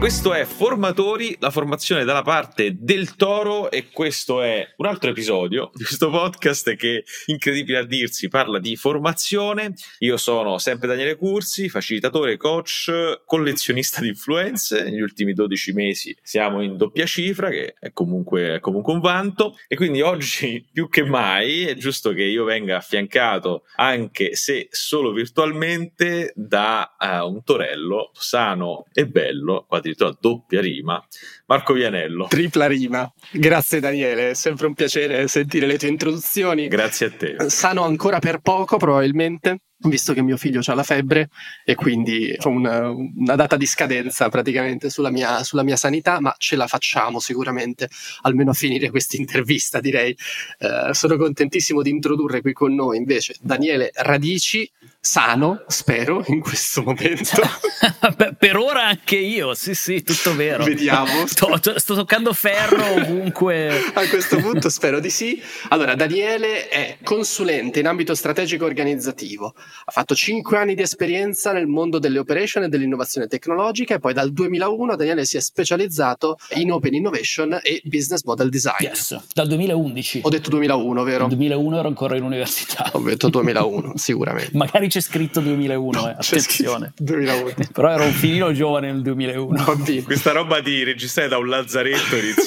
Questo è Formatori, la formazione dalla parte del toro, e questo è un altro episodio di questo podcast che, incredibile a dirsi, parla di formazione. Io sono sempre Daniele Cursi, facilitatore, coach, collezionista di influenze. Negli ultimi 12 mesi siamo in doppia cifra, che è comunque un vanto, e quindi oggi più che mai è giusto che io venga affiancato, anche se solo virtualmente, da un torello sano e bello, addirittura doppia rima, Marco Vianello. Tripla rima. Grazie Daniele, è sempre un piacere sentire le tue introduzioni. Grazie a te. Sano ancora per poco probabilmente, visto che mio figlio ha la febbre e quindi ho una data di scadenza praticamente sulla mia sanità, ma ce la facciamo sicuramente, almeno a finire questa intervista, direi. Sono contentissimo di introdurre qui con noi invece Daniele Radici, sano, spero, in questo momento. Per ora anche io, sì, tutto vero. Vediamo. Sto toccando ferro ovunque. A questo punto spero di sì. Allora, Daniele è consulente in ambito strategico organizzativo. Ha fatto 5 anni di esperienza nel mondo delle operation e dell'innovazione tecnologica, e poi dal 2001 Daniele si è specializzato in open innovation e business model design. Yes, dal 2011. Ho detto 2001, vero? Nel 2001 ero ancora in università. Ho detto 2001, sicuramente. Magari c'è scritto 2001, attenzione. 2001. Però ero un filino giovane nel 2001. Questa roba di registrare da un lazzaretto inizia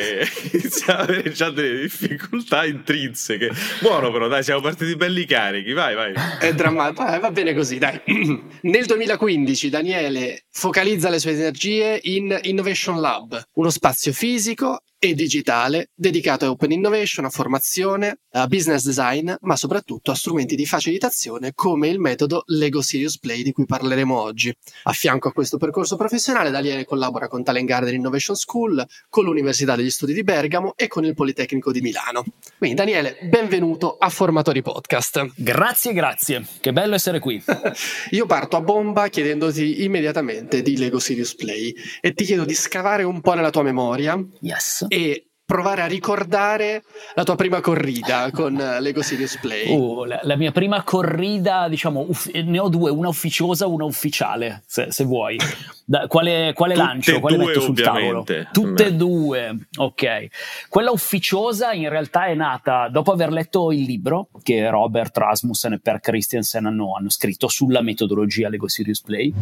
a avere già delle difficoltà intrinseche. Buono però, dai, siamo partiti belli carichi, vai. È drammatico, va bene così, dai. Nel 2015 Daniele focalizza le sue energie in Innovation Lab, uno spazio fisico e digitale dedicato a open innovation, a formazione, a business design, ma soprattutto a strumenti di facilitazione come il metodo Lego Serious Play di cui parleremo oggi. A fianco a questo percorso professionale, Daniele collabora con Talent Garden Innovation School, con l'Università degli Studi di Bergamo e con il Politecnico di Milano. Quindi Daniele, benvenuto a Formatori Podcast. Grazie, che bello essere qui. Io parto a bomba chiedendoti immediatamente di Lego Serious Play e ti chiedo di scavare un po' nella tua memoria. Yes. E provare a ricordare la tua prima corrida con Lego Serious Play. La mia prima corrida, diciamo, ne ho due, una ufficiosa, una ufficiale, se vuoi. Quale lancio? Quale metto sul tavolo? Tutte e due, ok. Quella ufficiosa in realtà è nata dopo aver letto il libro che Robert Rasmussen e Per Christensen hanno scritto sulla metodologia Lego Serious Play.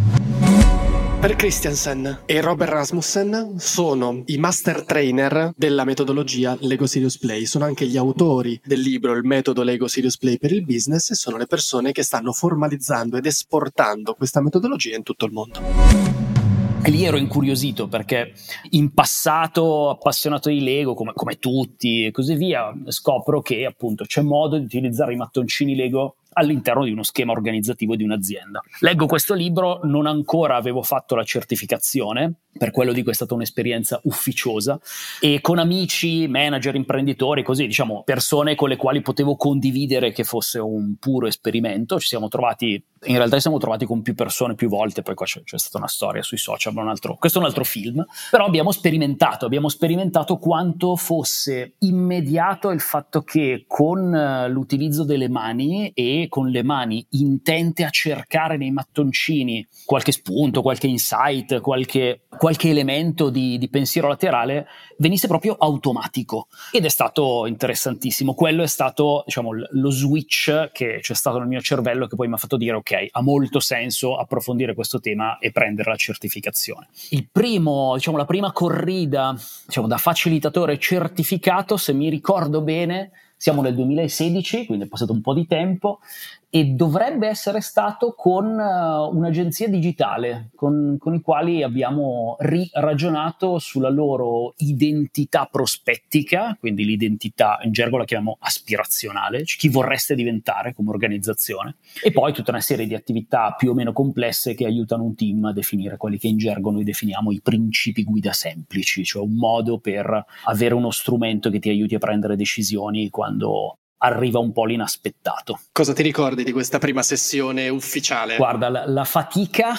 Per Christensen e Robert Rasmussen sono i master trainer della metodologia Lego Serious Play, sono anche gli autori del libro Il metodo Lego Serious Play per il business, e sono le persone che stanno formalizzando ed esportando questa metodologia in tutto il mondo. Lì ero incuriosito perché in passato, appassionato di Lego come tutti e così via, scopro che appunto c'è modo di utilizzare i mattoncini Lego all'interno di uno schema organizzativo di un'azienda. Leggo questo libro, non ancora avevo fatto la certificazione, per quello dico è stata un'esperienza ufficiosa, e con amici, manager, imprenditori, così diciamo persone con le quali potevo condividere che fosse un puro esperimento. In realtà ci siamo trovati con più persone più volte, poi qua c'è stata una storia sui social, questo è un altro film, però abbiamo sperimentato quanto fosse immediato il fatto che con l'utilizzo delle mani e con le mani intente a cercare nei mattoncini qualche spunto, qualche insight, qualche elemento di pensiero laterale venisse proprio automatico, ed è stato interessantissimo. Quello è stato, diciamo, lo switch che c'è stato nel mio cervello, che poi mi ha fatto dire ok, ha molto senso approfondire questo tema e prendere la certificazione. La prima corrida, diciamo, da facilitatore certificato, se mi ricordo bene, siamo nel 2016, quindi è passato un po' di tempo, e dovrebbe essere stato con un'agenzia digitale con i quali abbiamo ragionato sulla loro identità prospettica, quindi l'identità in gergo la chiamiamo aspirazionale, chi vorreste diventare come organizzazione, e poi tutta una serie di attività più o meno complesse che aiutano un team a definire quelli che in gergo noi definiamo i principi guida semplici, cioè un modo per avere uno strumento che ti aiuti a prendere decisioni quando arriva un po' l'inaspettato. Cosa ti ricordi di questa prima sessione ufficiale? Guarda, la fatica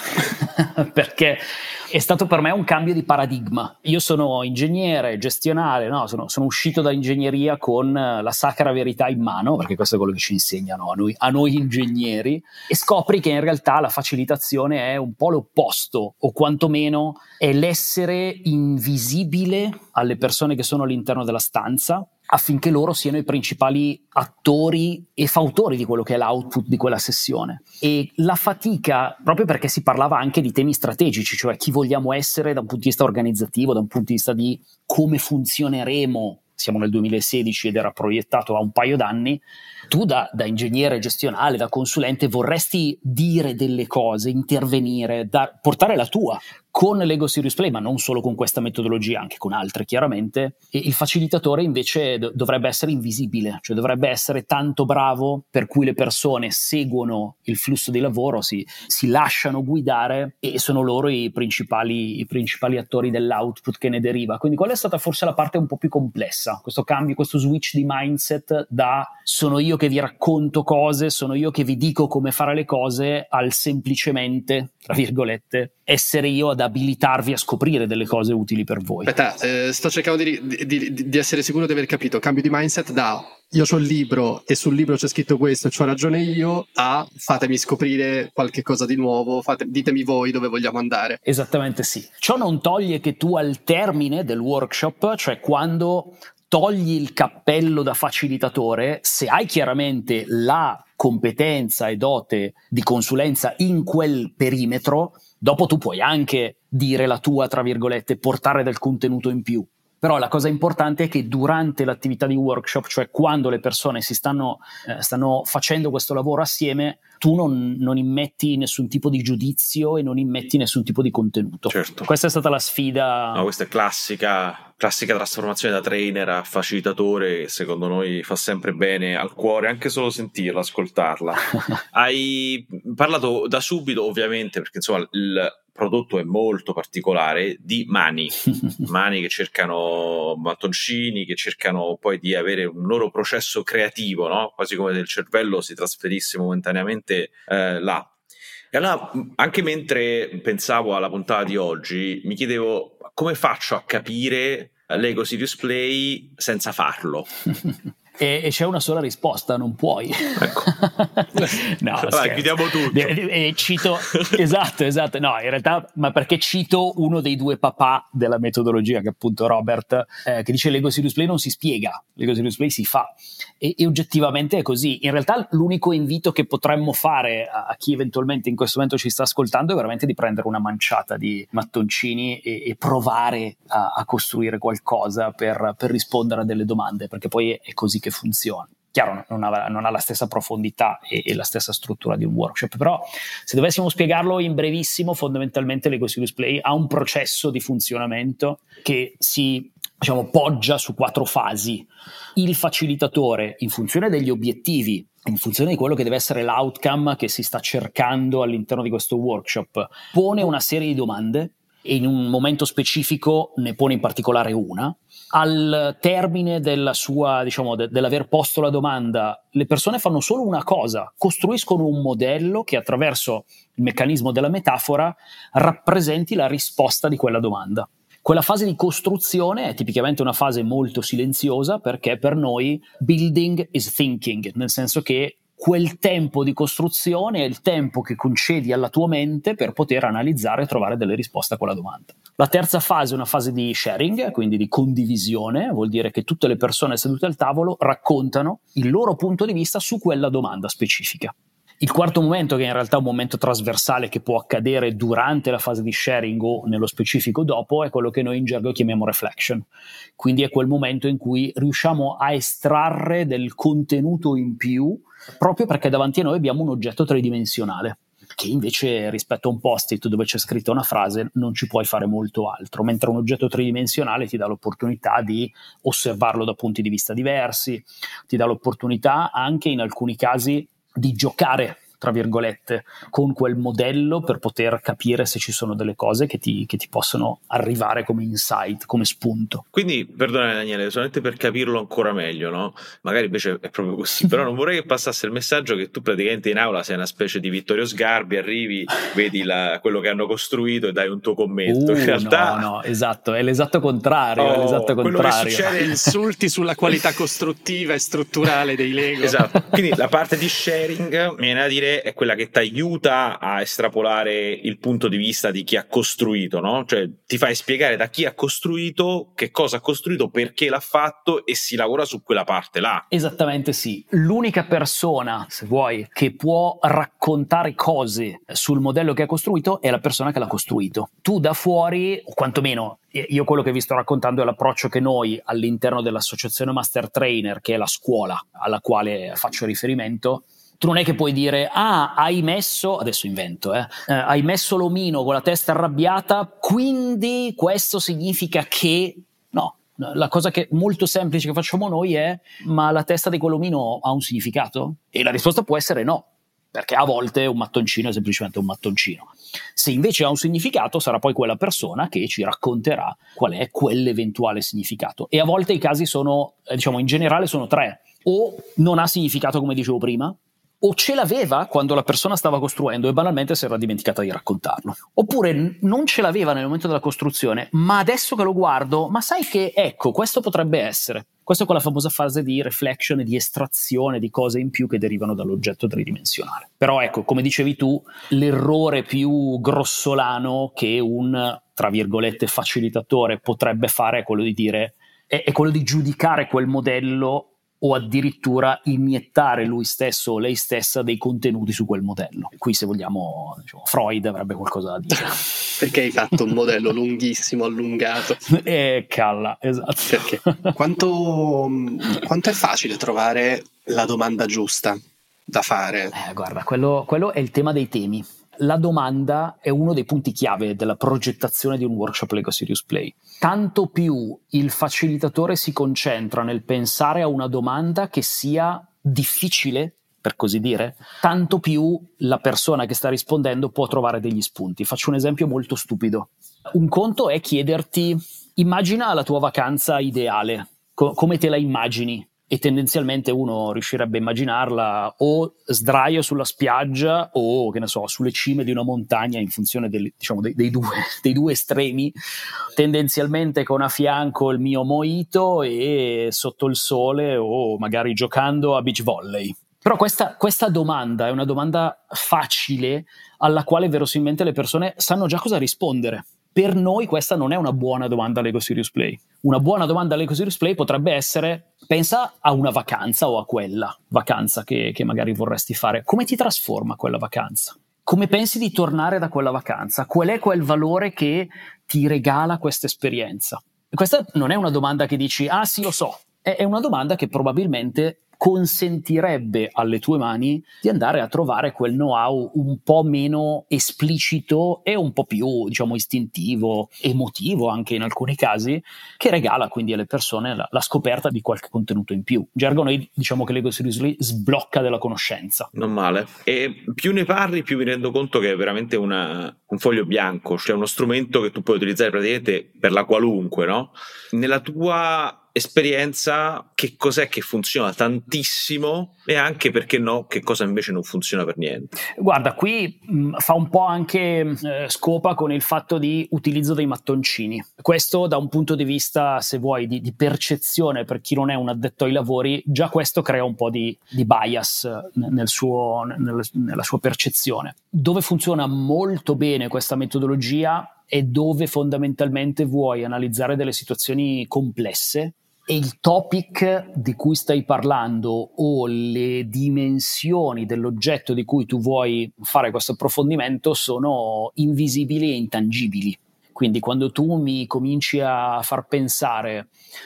perché è stato per me un cambio di paradigma. Io sono ingegnere gestionale, no? Sono uscito da ingegneria con la sacra verità in mano, perché questo è quello che ci insegnano a noi ingegneri, e scopri che in realtà la facilitazione è un po' l'opposto, o quantomeno è l'essere invisibile alle persone che sono all'interno della stanza, affinché loro siano i principali attori e fautori di quello che è l'output di quella sessione. E la fatica, proprio perché si parlava anche di temi strategici, cioè chi vogliamo essere da un punto di vista organizzativo, da un punto di vista di come funzioneremo. Siamo nel 2016 ed era proiettato a un paio d'anni. Tu da ingegnere gestionale, da consulente, vorresti dire delle cose, intervenire, portare la tua con Lego Serious Play, ma non solo con questa metodologia, anche con altre chiaramente. E il facilitatore invece dovrebbe essere invisibile, cioè dovrebbe essere tanto bravo per cui le persone seguono il flusso di lavoro, si lasciano guidare e sono loro i principali attori dell'output che ne deriva. Quindi quella è stata forse la parte un po' più complessa, questo cambio, questo switch di mindset da sono io che vi racconto cose, sono io che vi dico come fare le cose, al semplicemente, tra virgolette, essere io ad abilitarvi a scoprire delle cose utili per voi. Aspetta, sto cercando di essere sicuro di aver capito. Cambio di mindset da io c'ho il libro e sul libro c'è scritto questo e c'ho ragione io, a fatemi scoprire qualche cosa di nuovo, ditemi voi dove vogliamo andare. Esattamente sì. Ciò non toglie che tu al termine del workshop, cioè quando togli il cappello da facilitatore, se hai chiaramente la competenza e dote di consulenza in quel perimetro, dopo tu puoi anche dire la tua, tra virgolette, portare del contenuto in più. Però la cosa importante è che durante l'attività di workshop, cioè quando le persone si stanno facendo questo lavoro assieme, tu non immetti nessun tipo di giudizio e non immetti nessun tipo di contenuto. Certo. Questa è stata la sfida. No, questa è classica trasformazione da trainer a facilitatore, che secondo noi fa sempre bene al cuore, anche solo sentirla, ascoltarla. Hai parlato da subito, ovviamente, perché insomma il prodotto è molto particolare, di mani che cercano mattoncini, che cercano poi di avere un loro processo creativo, no? Quasi come se il cervello si trasferisse momentaneamente là. E allora, anche mentre pensavo alla puntata di oggi, mi chiedevo come faccio a capire Lego Serious Play senza farlo. E c'è una sola risposta: non puoi. Ecco. No, Vai, chiudiamo tutto. Cito esatto. No, in realtà, ma perché cito uno dei due papà della metodologia, che è appunto Robert, che dice Lego Serious Play non si spiega, Lego Serious Play si fa. E oggettivamente è così. In realtà l'unico invito che potremmo fare a chi eventualmente in questo momento ci sta ascoltando è veramente di prendere una manciata di mattoncini e provare a costruire qualcosa per rispondere a delle domande, perché poi è così che funziona. Chiaro, non ha la stessa profondità e la stessa struttura di un workshop, però se dovessimo spiegarlo in brevissimo, fondamentalmente Lego Serious Play ha un processo di funzionamento che si poggia su 4 fasi. Il facilitatore, in funzione degli obiettivi, in funzione di quello che deve essere l'outcome che si sta cercando all'interno di questo workshop, pone una serie di domande e in un momento specifico ne pone in particolare una. Al termine della sua, dell'aver posto la domanda, le persone fanno solo una cosa: costruiscono un modello che attraverso il meccanismo della metafora rappresenti la risposta di quella domanda. Quella fase di costruzione è tipicamente una fase molto silenziosa, perché per noi building is thinking, nel senso che quel tempo di costruzione è il tempo che concedi alla tua mente per poter analizzare e trovare delle risposte a quella domanda. La terza fase è una fase di sharing, quindi di condivisione, vuol dire che tutte le persone sedute al tavolo raccontano il loro punto di vista su quella domanda specifica. Il quarto momento, che in realtà è un momento trasversale che può accadere durante la fase di sharing o nello specifico dopo, è quello che noi in gergo chiamiamo reflection. Quindi è quel momento in cui riusciamo a estrarre del contenuto in più, proprio perché davanti a noi abbiamo un oggetto tridimensionale, che invece rispetto a un post-it dove c'è scritta una frase non ci puoi fare molto altro, mentre un oggetto tridimensionale ti dà l'opportunità di osservarlo da punti di vista diversi, ti dà l'opportunità anche in alcuni casi di giocare tra virgolette, con quel modello per poter capire se ci sono delle cose che ti possono arrivare come insight, come spunto. Quindi, perdonami Daniele, solamente per capirlo ancora meglio, no? Magari invece è proprio così, però non vorrei che passasse il messaggio che tu praticamente in aula sei una specie di Vittorio Sgarbi, arrivi, vedi quello che hanno costruito e dai un tuo commento. In realtà no, esatto, è l'esatto contrario, è l'esatto contrario. Insulti sulla qualità costruttiva e strutturale dei Lego. Esatto, quindi la parte di sharing, mi viene a dire, è quella che ti aiuta a estrapolare il punto di vista di chi ha costruito, no? Cioè ti fai spiegare da chi ha costruito, che cosa ha costruito, perché l'ha fatto e si lavora su quella parte là. Esattamente sì. L'unica persona, se vuoi, che può raccontare cose sul modello che ha costruito è la persona che l'ha costruito. Tu da fuori, o quantomeno io quello che vi sto raccontando è l'approccio che noi all'interno dell'associazione Master Trainer, che è la scuola alla quale faccio riferimento, tu non è che puoi dire hai messo, adesso invento, hai messo l'omino con la testa arrabbiata, quindi questo significa che no. La cosa che molto semplice che facciamo noi è: ma la testa di quell'omino ha un significato? E la risposta può essere no, perché a volte un mattoncino è semplicemente un mattoncino. Se invece ha un significato, sarà poi quella persona che ci racconterà qual è quell'eventuale significato. E a volte i casi sono, in generale sono tre: o non ha significato come dicevo prima, o ce l'aveva quando la persona stava costruendo e banalmente si era dimenticata di raccontarlo, oppure non ce l'aveva nel momento della costruzione, ma adesso che lo guardo, ma sai che ecco, questo potrebbe essere. Questa è quella famosa fase di reflection e di estrazione di cose in più che derivano dall'oggetto tridimensionale. Però ecco, come dicevi tu, l'errore più grossolano che un, tra virgolette, facilitatore potrebbe fare è quello di dire, è quello di giudicare quel modello o addirittura iniettare lui stesso o lei stessa dei contenuti su quel modello. Qui, se vogliamo, Freud avrebbe qualcosa da dire. Perché hai fatto un modello lunghissimo, allungato? Calla, esatto. Perché? Quanto è facile trovare la domanda giusta da fare? Guarda, quello è il tema dei temi. La domanda è uno dei punti chiave della progettazione di un workshop Lego Serious Play. Tanto più il facilitatore si concentra nel pensare a una domanda che sia difficile, per così dire, tanto più la persona che sta rispondendo può trovare degli spunti. Faccio un esempio molto stupido. Un conto è chiederti: immagina la tua vacanza ideale, come te la immagini? E tendenzialmente uno riuscirebbe a immaginarla o sdraio sulla spiaggia o, che ne so, sulle cime di una montagna, in funzione dei due estremi, tendenzialmente con a fianco il mio mojito e sotto il sole o magari giocando a beach volley. Però questa domanda è una domanda facile alla quale verosimilmente le persone sanno già cosa rispondere. Per noi questa non è una buona domanda Lego Serious Play. Una buona domanda Lego Serious Play potrebbe essere: pensa a una vacanza o a quella vacanza che magari vorresti fare. Come ti trasforma quella vacanza? Come pensi di tornare da quella vacanza? Qual è quel valore che ti regala questa esperienza? E questa non è una domanda che dici: sì, lo so. È una domanda che probabilmente consentirebbe alle tue mani di andare a trovare quel know-how un po' meno esplicito e un po' più, istintivo, emotivo anche in alcuni casi, che regala quindi alle persone la scoperta di qualche contenuto in più. In gergo noi diciamo che Lego Serious Play sblocca della conoscenza. Non male. E più ne parli, più mi rendo conto che è veramente un foglio bianco, cioè uno strumento che tu puoi utilizzare praticamente per la qualunque, no? Nella tua esperienza, che cos'è che funziona tantissimo e anche, perché no, che cosa invece non funziona per niente? Guarda, qui fa un po' anche scopa con il fatto di utilizzo dei mattoncini. Questo da un punto di vista, se vuoi, di percezione, per chi non è un addetto ai lavori, già questo crea un po' di bias nella sua percezione. Dove funziona molto bene questa metodologia è dove fondamentalmente vuoi analizzare delle situazioni complesse e il topic di cui stai parlando o le dimensioni dell'oggetto di cui tu vuoi fare questo approfondimento sono invisibili e intangibili. Quindi quando tu mi cominci a far pensare,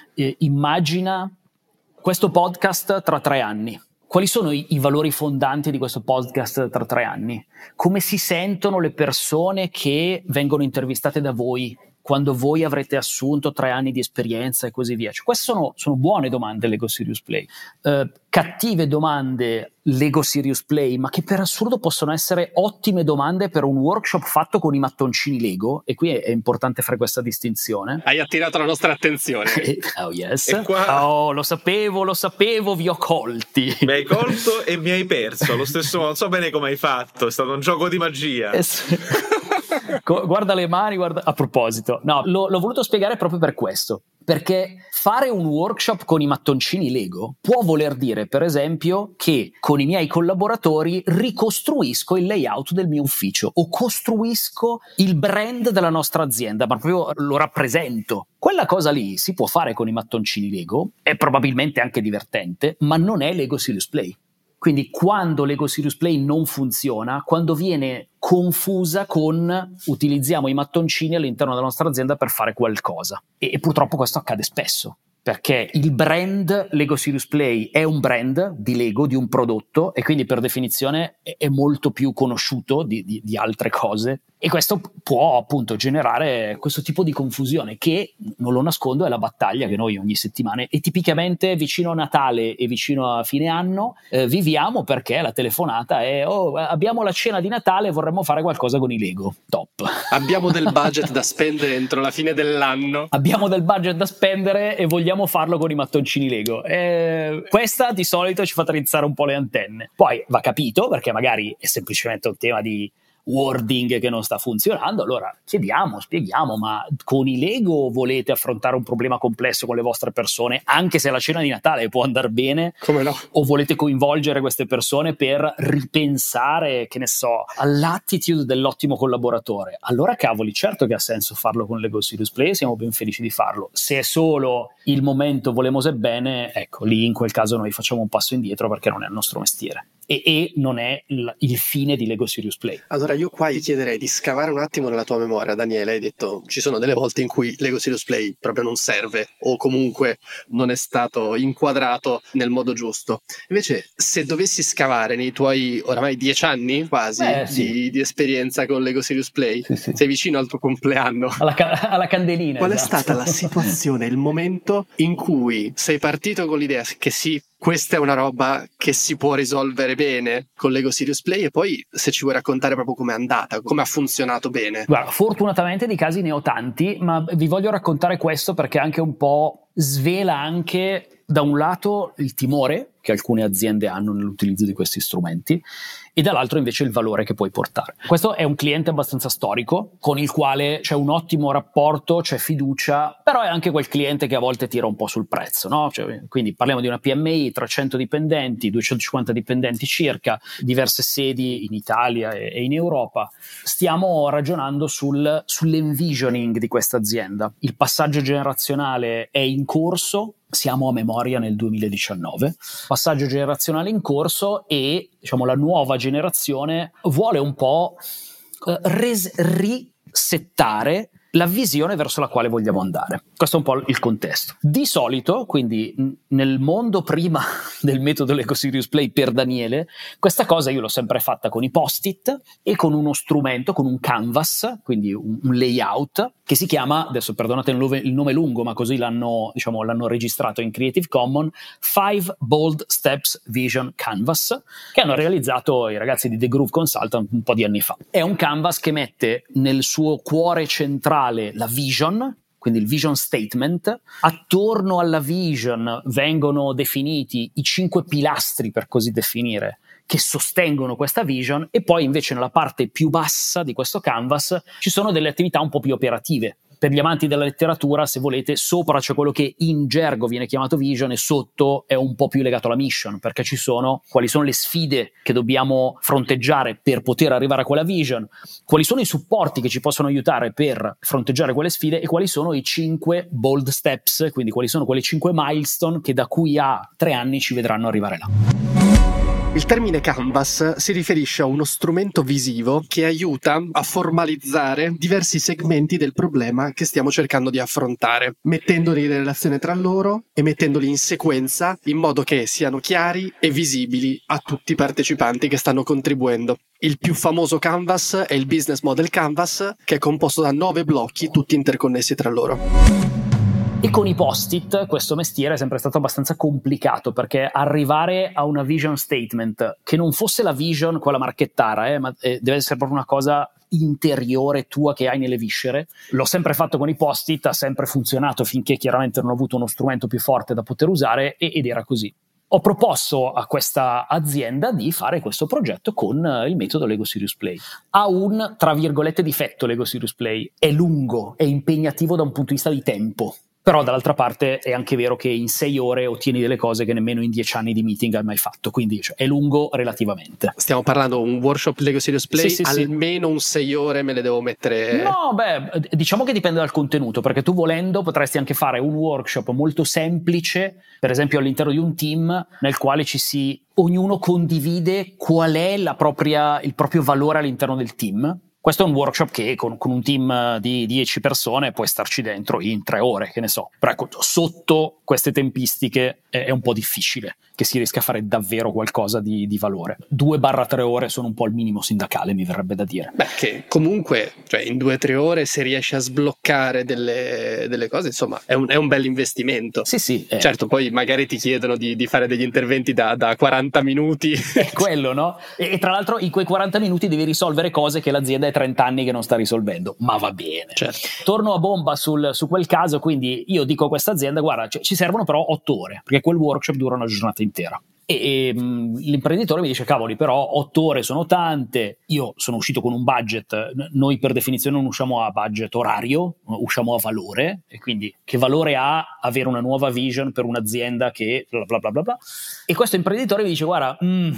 immagina questo podcast tra 3 anni. Quali sono i valori fondanti di questo podcast tra 3 anni? Come si sentono le persone che vengono intervistate da voi quando voi avrete assunto 3 anni di esperienza e così via? Cioè, queste sono buone domande Lego Serious Play. Cattive domande Lego Serious Play, ma che per assurdo possono essere ottime domande per un workshop fatto con i mattoncini Lego, e qui è importante fare questa distinzione. Hai attirato la nostra attenzione. Oh yes. E qua... Oh, lo sapevo, vi ho colti. Mi hai colto e mi hai perso allo stesso modo. Non so bene come hai fatto, è stato un gioco di magia. Sì. Guarda le mani, guarda. A proposito, no, l'ho voluto spiegare proprio per questo, perché fare un workshop con i mattoncini Lego può voler dire, per esempio, che con i miei collaboratori ricostruisco il layout del mio ufficio o costruisco il brand della nostra azienda, ma proprio lo rappresento. Quella cosa lì si può fare con i mattoncini Lego, è probabilmente anche divertente, ma non è Lego Serious Play. Quindi quando Lego Serious Play non funziona, quando viene confusa con utilizziamo i mattoncini all'interno della nostra azienda per fare qualcosa. E purtroppo questo accade spesso, perché il brand Lego Serious Play è un brand di Lego, di un prodotto, e quindi per definizione è molto più conosciuto di altre cose. E questo può appunto generare questo tipo di confusione che, non lo nascondo, è la battaglia che noi ogni settimana e tipicamente vicino a Natale e vicino a fine anno viviamo, perché la telefonata è abbiamo la cena di Natale, vorremmo fare qualcosa con i Lego. Top. Abbiamo del budget da spendere entro la fine dell'anno. Abbiamo del budget da spendere e vogliamo farlo con i mattoncini Lego. Questa di solito ci fa drizzare un po' le antenne. Poi va capito, perché magari è semplicemente un tema di wording che non sta funzionando, allora chiediamo, spieghiamo, ma con i Lego volete affrontare un problema complesso con le vostre persone, anche se la cena di Natale può andare bene? Come no? O volete coinvolgere queste persone per ripensare, che ne so, all'attitude dell'ottimo collaboratore? Allora cavoli, certo che ha senso farlo con Lego Serious Play, siamo ben felici di farlo. Se è solo il momento volemos bene, ecco, lì in quel caso noi facciamo un passo indietro, perché non è il nostro mestiere e non è il fine di Lego Serious Play. Allora io qua ti chiederei di scavare un attimo nella tua memoria, Daniele. Hai detto ci sono delle volte in cui Lego Serious Play proprio non serve o comunque non è stato inquadrato nel modo giusto. Invece se dovessi scavare nei tuoi oramai 10 anni quasi di esperienza con Lego Serious Play, sì. Sei vicino al tuo compleanno, alla candelina. Qual esatto. è stata la situazione, il momento in cui sei partito con l'idea che sì, questa è una roba che si può risolvere bene con Lego Serious Play, e poi se ci vuoi raccontare proprio com'è andata, come ha funzionato bene? Guarda, fortunatamente di casi ne ho tanti, ma vi voglio raccontare questo perché anche un po' svela anche da un lato il timore che alcune aziende hanno nell'utilizzo di questi strumenti e dall'altro invece il valore che puoi portare. Questo è un cliente abbastanza storico con il quale c'è un ottimo rapporto, c'è fiducia, però è anche quel cliente che a volte tira un po' sul prezzo, no? Quindi parliamo di una PMI, 300 dipendenti, 250 dipendenti circa, diverse sedi in Italia e in Europa. Stiamo ragionando sull'envisioning di questa azienda. Il passaggio generazionale è in corso. Siamo a memoria nel 2019, passaggio generazionale in corso e diciamo la nuova generazione vuole un po' risettare la visione verso la quale vogliamo andare. Questo è un po' il contesto. Di solito, quindi nel mondo prima del metodo Lego Serious Play per Daniele, questa cosa io l'ho sempre fatta con i post-it e con uno strumento, con un canvas, quindi un layout, che si chiama, adesso perdonate il nome lungo, ma così l'hanno registrato in Creative Commons, 5 Bold Steps Vision Canvas, che hanno realizzato i ragazzi di The Groove Consultant un po' di anni fa. È un canvas che mette nel suo cuore centrale la vision, quindi il vision statement. Attorno alla vision vengono definiti i 5 pilastri, per così definire, che sostengono questa vision, e poi invece nella parte più bassa di questo canvas ci sono delle attività un po' più operative. Per gli amanti della letteratura, se volete, sopra c'è quello che in gergo viene chiamato vision e sotto è un po' più legato alla mission, perché ci sono quali sono le sfide che dobbiamo fronteggiare per poter arrivare a quella vision, quali sono i supporti che ci possono aiutare per fronteggiare quelle sfide e quali sono i 5 bold steps, quindi quali sono quelle 5 milestone che da qui a 3 anni ci vedranno arrivare là. Il termine canvas si riferisce a uno strumento visivo che aiuta a formalizzare diversi segmenti del problema che stiamo cercando di affrontare, mettendoli in relazione tra loro e mettendoli in sequenza in modo che siano chiari e visibili a tutti i partecipanti che stanno contribuendo. Il più famoso canvas è il Business Model Canvas, che è composto da 9 blocchi tutti interconnessi tra loro. E con i post-it questo mestiere è sempre stato abbastanza complicato, perché arrivare a una vision statement che non fosse la vision, quella marchettara, ma deve essere proprio una cosa interiore tua che hai nelle viscere. L'ho sempre fatto con i post-it, ha sempre funzionato finché chiaramente non ho avuto uno strumento più forte da poter usare, ed era così. Ho proposto a questa azienda di fare questo progetto con il metodo Lego Serious Play. Ha un, tra virgolette, difetto Lego Serious Play: è lungo, è impegnativo da un punto di vista di tempo. Però dall'altra parte è anche vero che in 6 ore ottieni delle cose che nemmeno in 10 anni di meeting hai mai fatto, quindi è lungo relativamente. Stiamo parlando un workshop Lego Serious Play, sì, almeno un 6 ore me le devo mettere. No, diciamo che dipende dal contenuto, perché tu volendo potresti anche fare un workshop molto semplice, per esempio all'interno di un team, nel quale ognuno condivide qual è il proprio valore all'interno del team. Questo è un workshop che con un team di 10 persone puoi starci dentro in 3 ore, che ne so. Però ecco, sotto queste tempistiche è un po' difficile che si riesca a fare davvero qualcosa di valore. 2-3 ore sono un po' il minimo sindacale, mi verrebbe da dire. Beh, che comunque, in 2-3 ore, se riesci a sbloccare delle cose, insomma, è un bel investimento. Sì. Certo, poi magari ti chiedono di fare degli interventi da 40 minuti. È quello, no? E tra l'altro in quei 40 minuti devi risolvere cose che l'azienda è 30 anni che non sta risolvendo, ma va bene. Certo. Torno a bomba su quel caso, quindi io dico a questa azienda: guarda, ci servono però 8 ore, perché quel workshop dura una giornata intera. E l'imprenditore mi dice: cavoli, però 8 ore sono tante. Io sono uscito con un budget, noi per definizione non usciamo a budget orario, usciamo a valore, e quindi che valore ha avere una nuova vision per un'azienda che bla bla bla bla bla. E questo imprenditore mi dice: guarda,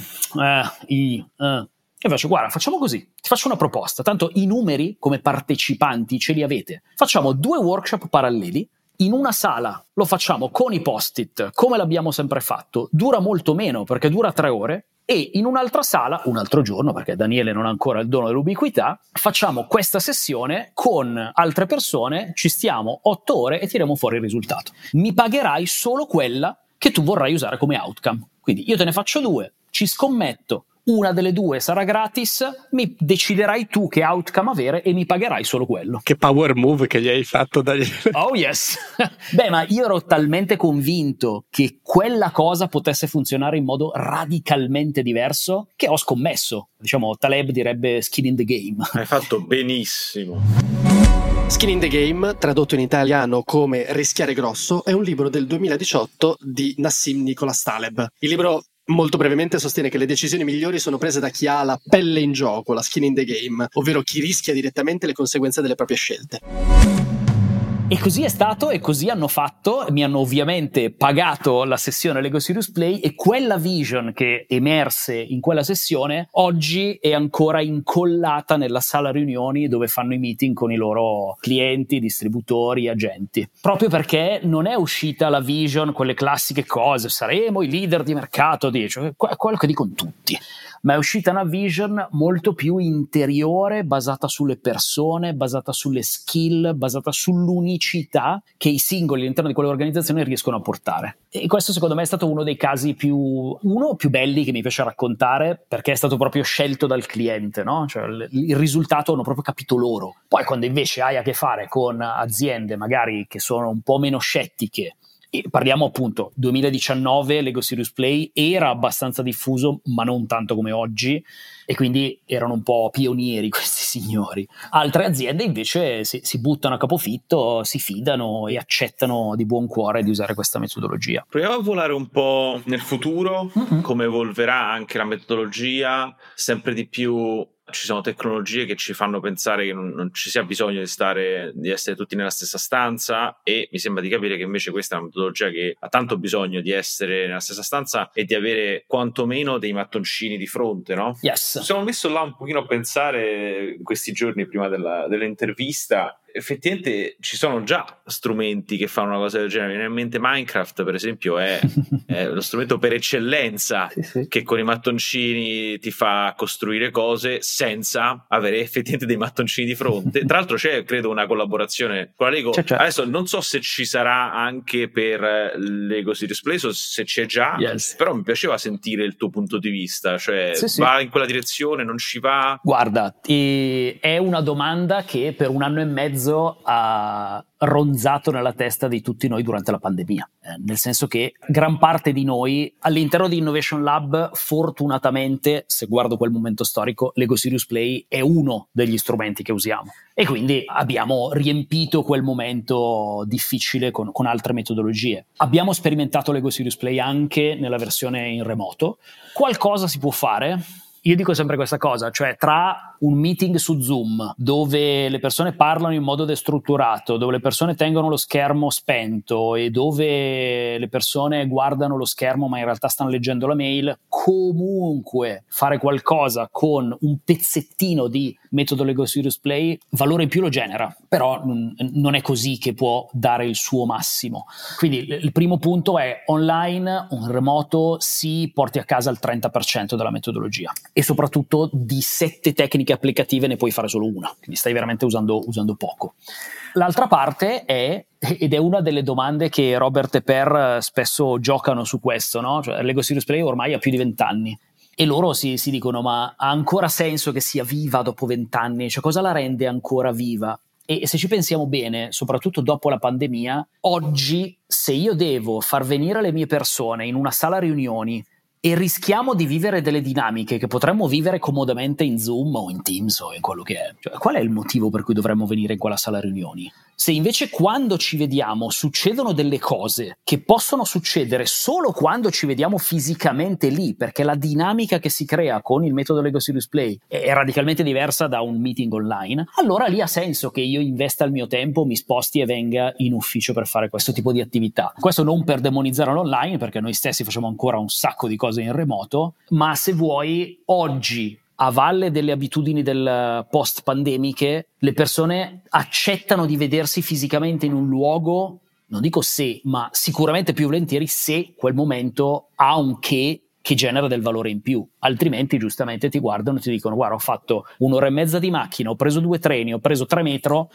e faccio: guarda, facciamo così, ti faccio una proposta, tanto i numeri come partecipanti ce li avete, facciamo 2 workshop paralleli. In una sala lo facciamo con i post-it, come l'abbiamo sempre fatto, dura molto meno perché dura 3 ore, e in un'altra sala, un altro giorno, perché Daniele non ha ancora il dono dell'ubiquità, facciamo questa sessione con altre persone, ci stiamo 8 ore e tiriamo fuori il risultato. Mi pagherai solo quella che tu vorrai usare come outcome. Quindi io te ne faccio 2, ci scommetto, una delle 2 sarà gratis, mi deciderai tu che outcome avere e mi pagherai solo quello. Che power move che gli hai fatto, Daniele. Oh yes! Beh, ma io ero talmente convinto che quella cosa potesse funzionare in modo radicalmente diverso che ho scommesso. Diciamo, Taleb direbbe skin in the game. Hai fatto benissimo. Skin in the Game, tradotto in italiano come Rischiare grosso, è un libro del 2018 di Nassim Nicholas Taleb. Il libro, molto brevemente, sostiene che le decisioni migliori sono prese da chi ha la pelle in gioco, la skin in the game, ovvero chi rischia direttamente le conseguenze delle proprie scelte. E così è stato, e così hanno fatto. Mi hanno ovviamente pagato la sessione Lego Serious Play, e quella vision che emerse in quella sessione oggi è ancora incollata nella sala riunioni dove fanno i meeting con i loro clienti, distributori, agenti, proprio perché non è uscita la vision, quelle classiche cose, saremo i leader di mercato, quello che dicono tutti, ma è uscita una vision molto più interiore, basata sulle persone, basata sulle skill, basata sull'unicità che i singoli all'interno di quelle organizzazioni riescono a portare. E questo secondo me è stato uno dei casi più belli che mi piace raccontare, perché è stato proprio scelto dal cliente, no? Cioè il risultato hanno proprio capito loro. Poi quando invece hai a che fare con aziende magari che sono un po' meno scettiche, e parliamo appunto 2019, Lego Serious Play era abbastanza diffuso ma non tanto come oggi, e quindi erano un po' pionieri questi signori. Altre aziende invece si buttano a capofitto, si fidano e accettano di buon cuore di usare questa metodologia. Proviamo a volare un po' nel futuro, come evolverà anche la metodologia. Sempre di più ci sono tecnologie che ci fanno pensare che non ci sia bisogno di essere tutti nella stessa stanza, e mi sembra di capire che invece questa è una metodologia che ha tanto bisogno di essere nella stessa stanza e di avere quantomeno dei mattoncini di fronte, no? Yes. Mi sono messo là un pochino a pensare in questi giorni prima dell'intervista, effettivamente ci sono già strumenti che fanno una cosa del genere. Mi viene in mente Minecraft, per esempio, è lo strumento per eccellenza, sì. che con i mattoncini ti fa costruire cose senza avere effettivamente dei mattoncini di fronte. Tra l'altro c'è, credo, una collaborazione con la Lego. C'è. Adesso non so se ci sarà anche per Lego Serious Play o se c'è già, però mi piaceva sentire il tuo punto di vista, cioè va in quella direzione, non ci va? Guarda, è una domanda che per 1 anno e mezzo ha ronzato nella testa di tutti noi durante la pandemia, nel senso che gran parte di noi all'interno di Innovation Lab, fortunatamente, se guardo quel momento storico, Lego Serious Play è uno degli strumenti che usiamo e quindi abbiamo riempito quel momento difficile con altre metodologie. Abbiamo sperimentato Lego Serious Play anche nella versione in remoto. Qualcosa si può fare. Io dico sempre questa cosa, cioè tra un meeting su Zoom dove le persone parlano in modo destrutturato, dove le persone tengono lo schermo spento e dove le persone guardano lo schermo ma in realtà stanno leggendo la mail, comunque fare qualcosa con un pezzettino di metodo Lego Serious Play, valore in più lo genera, però non è così che può dare il suo massimo. Quindi il primo punto è online, un remoto, si porti a casa il 30% della metodologia. E soprattutto di 7 tecniche applicative ne puoi fare solo una, quindi stai veramente usando poco. L'altra parte è, ed è una delle domande che Robert e Per spesso giocano su questo, no? Cioè, Lego Serious Play ormai ha più di 20 anni e loro si dicono: ma ha ancora senso che sia viva dopo 20 anni? Cioè, cosa la rende ancora viva? E se ci pensiamo bene, soprattutto dopo la pandemia, oggi se io devo far venire le mie persone in una sala riunioni e rischiamo di vivere delle dinamiche che potremmo vivere comodamente in Zoom o in Teams o in quello che è, cioè, qual è il motivo per cui dovremmo venire in quella sala riunioni? Se invece quando ci vediamo succedono delle cose che possono succedere solo quando ci vediamo fisicamente lì, perché la dinamica che si crea con il metodo Lego Serious Play è radicalmente diversa da un meeting online, allora lì ha senso che io investa il mio tempo, mi sposti e venga in ufficio per fare questo tipo di attività. Questo non per demonizzare l'online, perché noi stessi facciamo ancora un sacco di cose in remoto, ma se vuoi oggi, a valle delle abitudini del post pandemiche, le persone accettano di vedersi fisicamente in un luogo, non dico se, ma sicuramente più volentieri se quel momento ha un che genera del valore in più, altrimenti giustamente ti guardano e ti dicono: guarda, ho fatto 1 ora e mezza di macchina, ho preso 2 treni, ho preso 3 metro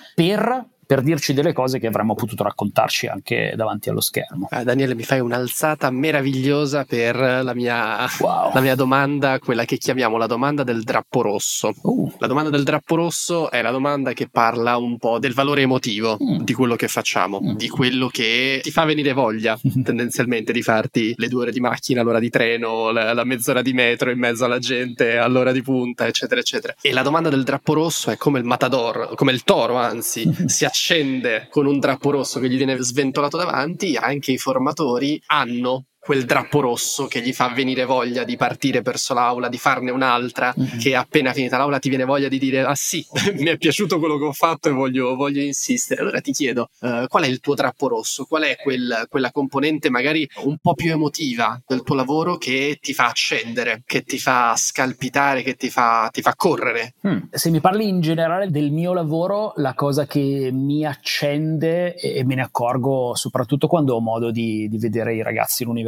per dirci delle cose che avremmo potuto raccontarci anche davanti allo schermo. Daniele, mi fai un'alzata meravigliosa per la mia domanda, quella che chiamiamo la domanda del drappo rosso. La domanda del drappo rosso è la domanda che parla un po' del valore emotivo di quello che facciamo, di quello che ti fa venire voglia tendenzialmente di farti le 2 ore di macchina, l'ora di treno, la mezz'ora di metro in mezzo alla gente, all'ora di punta, eccetera eccetera. E la domanda del drappo rosso è come il matador, come il toro anzi, si accende con un drappo rosso che gli viene sventolato davanti. Anche i formatori hanno quel drappo rosso che gli fa venire voglia di partire verso l'aula, di farne un'altra, che appena finita l'aula ti viene voglia di dire: ah sì, mi è piaciuto quello che ho fatto e voglio insistere. Allora ti chiedo, qual è il tuo drappo rosso? Qual è quella componente magari un po' più emotiva del tuo lavoro che ti fa accendere, che ti fa scalpitare, che ti fa correre? Se mi parli in generale del mio lavoro, la cosa che mi accende, e me ne accorgo soprattutto quando ho modo di vedere i ragazzi in università,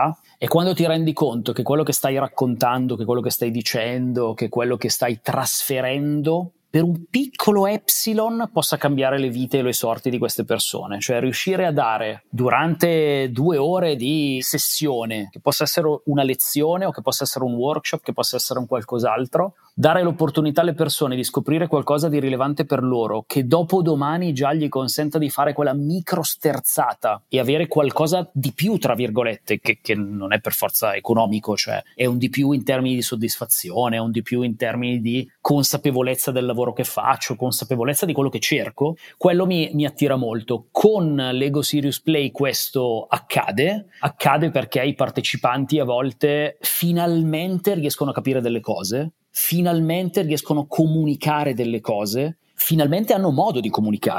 e quando ti rendi conto che quello che stai raccontando, che quello che stai dicendo, che quello che stai trasferendo per un piccolo epsilon possa cambiare le vite e le sorti di queste persone. Cioè riuscire a dare durante 2 ore di sessione, che possa essere una lezione o che possa essere un workshop, che possa essere un qualcos'altro, dare l'opportunità alle persone di scoprire qualcosa di rilevante per loro, che dopo domani già gli consenta di fare quella micro sterzata e avere qualcosa di più, tra virgolette, che non è per forza economico, cioè è un di più in termini di soddisfazione, è un di più in termini di consapevolezza del lavoro che faccio, consapevolezza di quello che cerco, quello mi attira molto. Con Lego Serious Play questo accade perché i partecipanti a volte finalmente riescono a capire delle cose, finalmente riescono a comunicare delle cose, finalmente hanno modo di comunicare.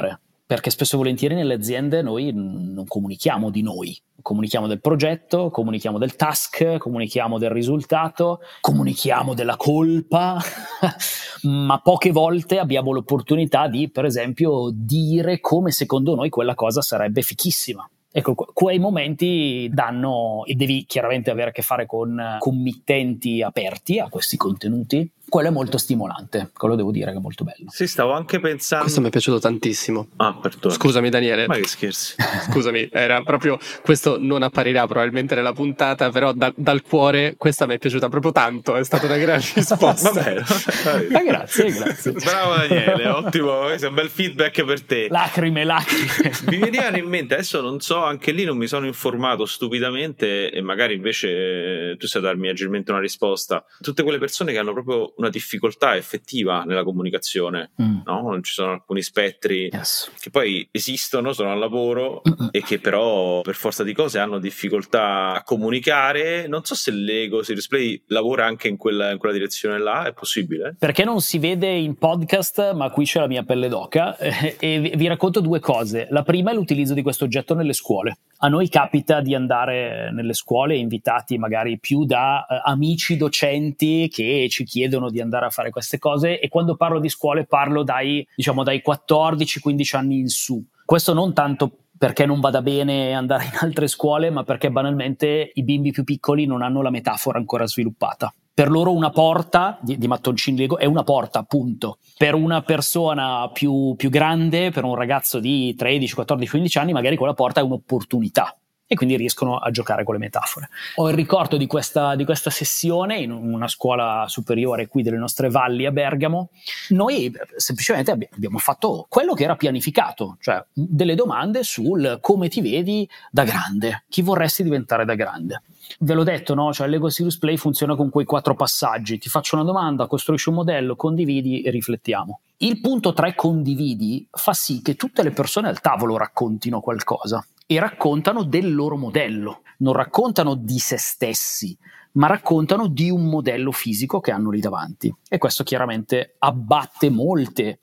perché spesso e volentieri nelle aziende noi non comunichiamo di noi, comunichiamo del progetto, comunichiamo del task, comunichiamo del risultato, comunichiamo della colpa, ma poche volte abbiamo l'opportunità di, per esempio, dire come secondo noi quella cosa sarebbe fichissima. Ecco, quei momenti danno, e devi chiaramente avere a che fare con committenti aperti a questi contenuti. Quello è molto stimolante, quello devo dire che è molto bello. Sì, stavo anche pensando. Questo mi è piaciuto tantissimo. Perdona. Scusami Daniele. Ma che scherzi. Scusami, era proprio, questo non apparirà probabilmente nella puntata, però dal cuore questa mi è piaciuta proprio tanto, è stata una gran risposta. Vabbè. Grazie. Bravo Daniele, ottimo, questo è un bel feedback per te. Lacrime. Mi venivano in mente, adesso non so, anche lì non mi sono informato stupidamente e magari invece tu sai darmi agilmente una risposta. Tutte quelle persone che hanno proprio una difficoltà effettiva nella comunicazione, no? Non ci sono alcuni spettri che poi esistono, sono al lavoro e che però per forza di cose hanno difficoltà a comunicare. Non so se l'Ego Serious Play lavora anche in quella direzione là, è possibile? Perché non si vede in podcast, ma qui c'è la mia pelle d'oca e vi racconto due cose. La prima è l'utilizzo di questo oggetto nelle scuole. A noi capita di andare nelle scuole invitati magari più da amici docenti che ci chiedono di andare a fare queste cose, e quando parlo di scuole parlo dai 14-15 anni in su. Questo non tanto perché non vada bene andare in altre scuole, ma perché banalmente i bimbi più piccoli non hanno la metafora ancora sviluppata. Per loro una porta di mattoncini Lego è una porta, appunto. Per una persona più grande, per un ragazzo di 13, 14, 15 anni, magari quella porta è un'opportunità. E quindi riescono a giocare con le metafore. Ho il ricordo di questa sessione in una scuola superiore qui delle nostre valli a Bergamo. Noi semplicemente abbiamo fatto quello che era pianificato, cioè delle domande sul come ti vedi da grande, chi vorresti diventare da grande. Ve l'ho detto, no? Cioè Lego Serious Play funziona con quei 4 passaggi: ti faccio una domanda, costruisci un modello, condividi e riflettiamo. Il punto 3, condividi, fa sì che tutte le persone al tavolo raccontino qualcosa e raccontano del loro modello, non raccontano di se stessi, ma raccontano di un modello fisico che hanno lì davanti, e questo chiaramente abbatte molte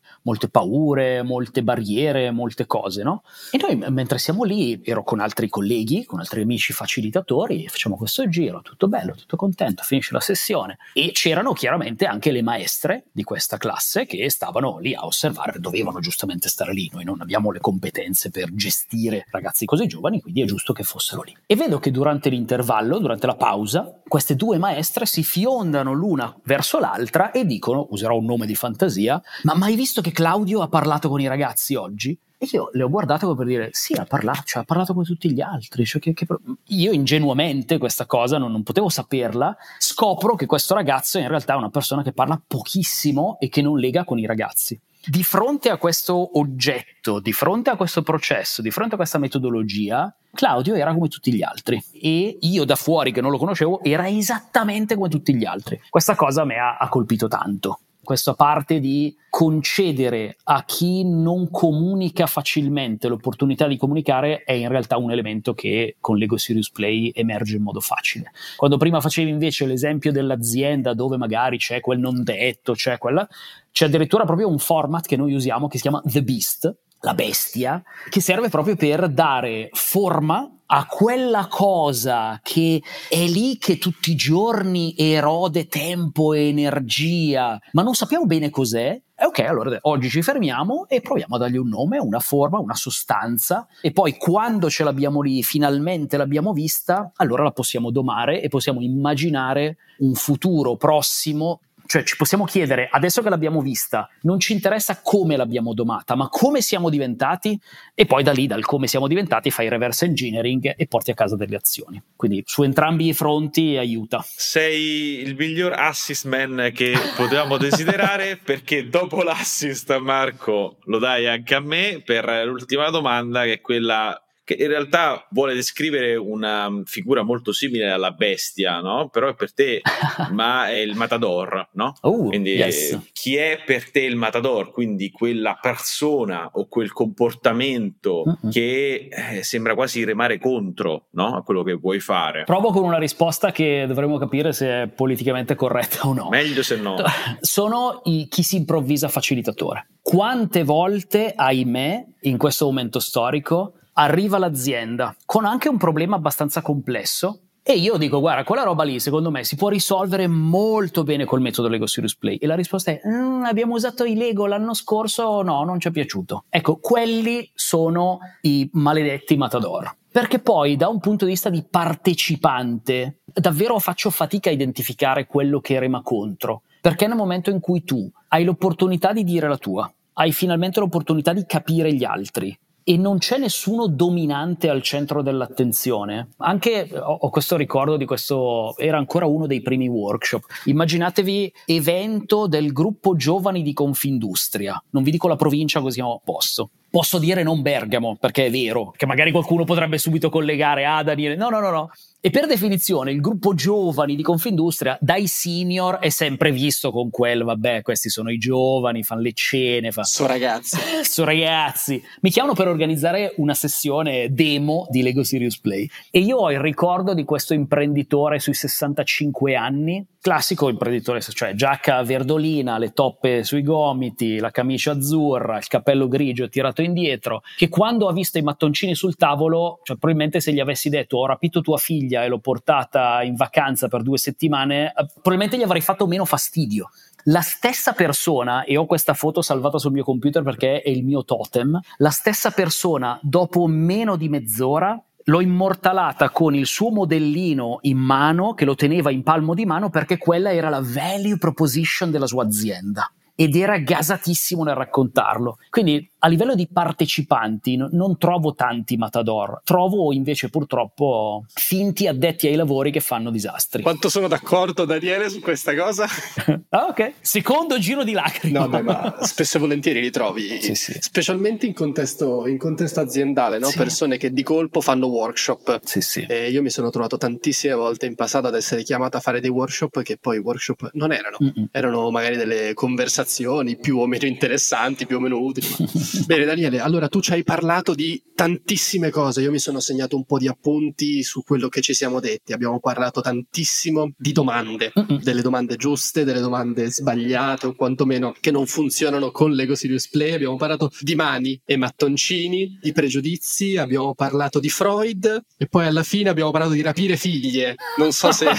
paure, molte barriere, molte cose, no? E noi mentre siamo lì, ero con altri colleghi, con altri amici facilitatori, facciamo questo giro, tutto bello, tutto contento, finisce la sessione e c'erano chiaramente anche le maestre di questa classe che stavano lì a osservare, dovevano giustamente stare lì, noi non abbiamo le competenze per gestire ragazzi così giovani, quindi è giusto che fossero lì. E vedo che durante l'intervallo, durante la pausa, queste 2 maestre si fiondano l'una verso l'altra e dicono, userò un nome di fantasia, ma hai visto che Claudio ha parlato con i ragazzi oggi? E io le ho guardate come per dire, sì, ha parlato con tutti gli altri. Cioè, io ingenuamente questa cosa non potevo saperla, scopro che questo ragazzo in realtà è una persona che parla pochissimo e che non lega con i ragazzi. Di fronte a questo oggetto, di fronte a questo processo, di fronte a questa metodologia, Claudio era come tutti gli altri e io da fuori che non lo conoscevo era esattamente come tutti gli altri. Questa cosa mi ha colpito tanto. Questa parte di concedere a chi non comunica facilmente l'opportunità di comunicare è in realtà un elemento che con Lego Serious Play emerge in modo facile. Quando prima facevi invece l'esempio dell'azienda dove magari c'è quel non detto, c'è addirittura proprio un format che noi usiamo che si chiama The Beast, la bestia, che serve proprio per dare forma a quella cosa che è lì, che tutti i giorni erode tempo e energia, ma non sappiamo bene cos'è. E ok, allora oggi ci fermiamo e proviamo a dargli un nome, una forma, una sostanza, e poi quando ce l'abbiamo lì, finalmente l'abbiamo vista, allora la possiamo domare e possiamo immaginare un futuro prossimo. Cioè ci possiamo chiedere, adesso che l'abbiamo vista, non ci interessa come l'abbiamo domata, ma come siamo diventati, e poi da lì, dal come siamo diventati, fai reverse engineering e porti a casa delle azioni. Quindi su entrambi i fronti aiuta. Sei il miglior assist man che potevamo desiderare, perché dopo l'assist, Marco, lo dai anche a me per l'ultima domanda, che è quella che in realtà vuole descrivere una figura molto simile alla bestia, no? Però è per te ma è il matador, no? Quindi chi è per te il matador? Quindi quella persona o quel comportamento che sembra quasi remare contro, no? A quello che vuoi fare. Provo con una risposta che dovremmo capire se è politicamente corretta o no. Meglio se no. Sono chi si improvvisa facilitatore. Quante volte, ahimè, in questo momento storico arriva l'azienda con anche un problema abbastanza complesso e io dico guarda, quella roba lì secondo me si può risolvere molto bene col metodo Lego Serious Play, e la risposta è abbiamo usato i Lego l'anno scorso, no, non ci è piaciuto. Ecco, quelli sono i maledetti matador, perché poi da un punto di vista di partecipante davvero faccio fatica a identificare quello che rema contro, perché nel momento in cui tu hai l'opportunità di dire la tua, hai finalmente l'opportunità di capire gli altri e non c'è nessuno dominante al centro dell'attenzione. Anche ho questo ricordo di questo, era ancora uno dei primi workshop, immaginatevi evento del gruppo giovani di Confindustria, non vi dico la provincia così siamo a posto. Posso dire non Bergamo, perché è vero, che magari qualcuno potrebbe subito collegare a Daniele. No. E per definizione il gruppo giovani di Confindustria dai senior è sempre visto con quel, vabbè, questi sono i giovani, fanno le cene. So ragazzi. Mi chiamano per organizzare una sessione demo di Lego Serious Play. E io ho il ricordo di questo imprenditore sui 65 anni, classico imprenditore, cioè giacca verdolina, le toppe sui gomiti, la camicia azzurra, il cappello grigio tirato indietro, che quando ha visto i mattoncini sul tavolo, cioè probabilmente se gli avessi detto ho rapito tua figlia e l'ho portata in vacanza per 2 settimane, probabilmente gli avrei fatto meno fastidio. La stessa persona, e ho questa foto salvata sul mio computer perché è il mio totem, la stessa persona dopo meno di mezz'ora l'ho immortalata con il suo modellino in mano, che lo teneva in palmo di mano, perché quella era la value proposition della sua azienda ed era gasatissimo nel raccontarlo. Quindi a livello di partecipanti non trovo tanti matador, trovo invece purtroppo finti addetti ai lavori che fanno disastri. Quanto sono d'accordo, Daniele, su questa cosa? Ah, ok. Secondo giro di lacrime. No, ma spesso e volentieri li trovi, sì. Specialmente in contesto aziendale, no? Sì. Persone che di colpo fanno workshop. Sì. E io mi sono trovato tantissime volte in passato ad essere chiamato a fare dei workshop che poi workshop non erano. Erano magari delle conversazioni più o meno interessanti, più o meno utili. Bene Daniele, allora tu ci hai parlato di tantissime cose, io mi sono segnato un po' di appunti su quello che ci siamo detti, abbiamo parlato tantissimo di domande, delle domande giuste, delle domande sbagliate o quantomeno che non funzionano con Lego Serious Play, abbiamo parlato di mani e mattoncini, di pregiudizi, abbiamo parlato di Freud e poi alla fine abbiamo parlato di rapire figlie, non so se...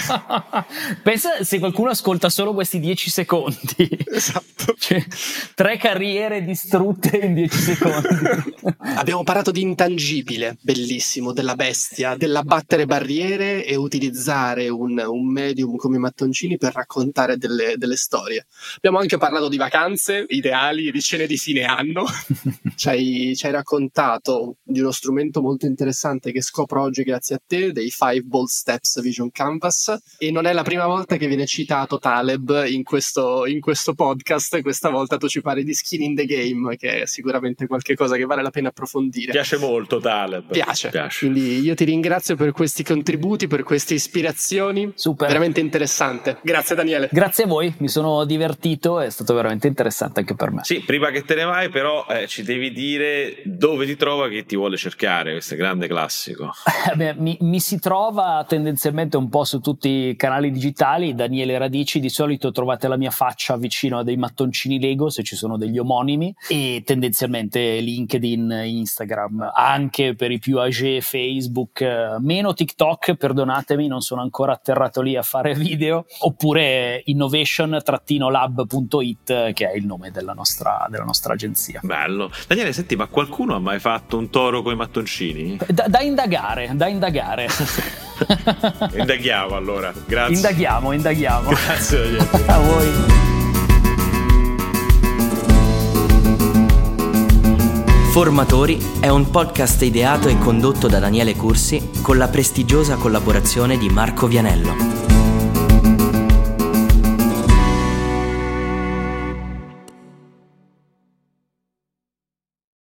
Pensa se qualcuno ascolta solo questi 10 secondi. Esatto. Cioè, 3 carriere distrutte in 10 secondi. Abbiamo parlato di intangibile, bellissimo, della bestia, dell'abbattere barriere e utilizzare un medium come i mattoncini per raccontare delle storie. Abbiamo anche parlato di vacanze ideali, di cene di fine anno. ci hai raccontato di uno strumento molto interessante che scopro oggi grazie a te, dei 5 Bold Steps Vision Canvas, e non è la prima volta che viene citato Taleb in questo podcast. Questa volta tu ci parli di Skin in the Game, che è sicuramente qualche cosa che vale la pena approfondire. Piace molto Taleb. Piace. Quindi io ti ringrazio per questi contributi, per queste ispirazioni. Super. Veramente interessante. Grazie Daniele. Grazie a voi, mi sono divertito, è stato veramente interessante anche per me. Sì, prima che te ne vai però ci devi dire dove ti trova chi ti vuole cercare, questo è grande classico. Mi si trova tendenzialmente un po' su tutti i canali digitali, Daniele Radici, di solito trovate la mia faccia vicino a dei mattoncini Lego se ci sono degli omonimi, e tendenzialmente LinkedIn, Instagram, anche per i più âgé Facebook, meno TikTok, perdonatemi, non sono ancora atterrato lì a fare video, oppure innovation-lab.it, che è il nome della nostra agenzia. Bello. Daniele, senti, ma qualcuno ha mai fatto un toro con i mattoncini? Da indagare. Indaghiamo allora, grazie. Indaghiamo. Grazie Daniele. A voi. Formatori è un podcast ideato e condotto da Daniele Cursi con la prestigiosa collaborazione di Marco Vianello.